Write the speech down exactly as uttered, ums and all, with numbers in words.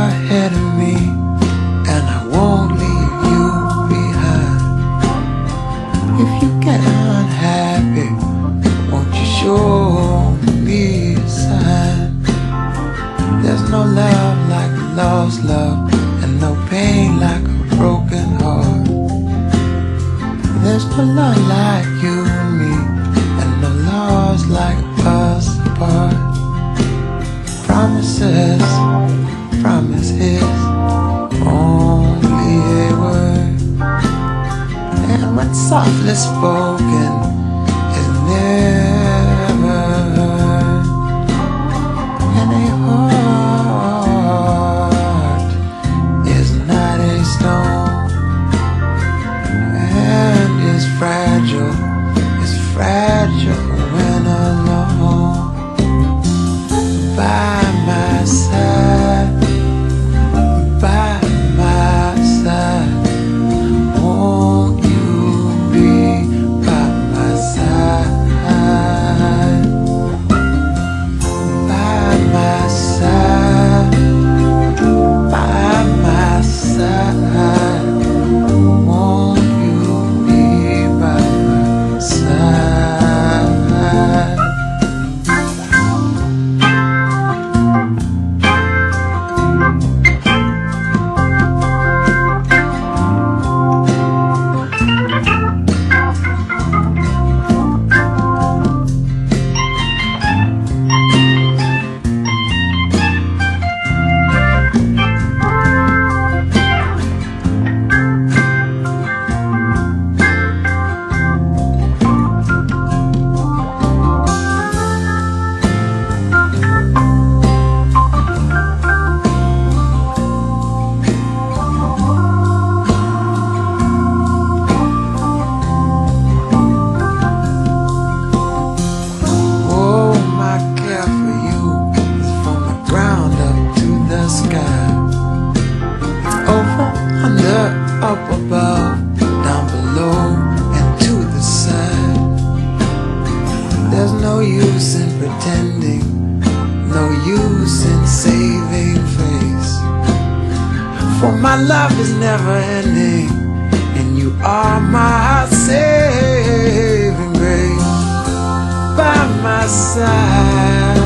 ahead of me, and I won't leave you behind. If you get unhappy, won't you show me a sign? There's no love like a lost love, and no pain like a broken heart. There's no love like you and me, and no loves like us apart. Promises, promises, only a word, and when softly spoken is never heard. And a heart is not a stone, and is fragile, is fragile when alone. By my side, by my side, won't you be by my side? By my side, by my side, won't you be by my side? Over, under, up above, down below, and to the side. There's no use in pretending, no use in saving face, for my love is never ending, and you are my saving grace. By my side,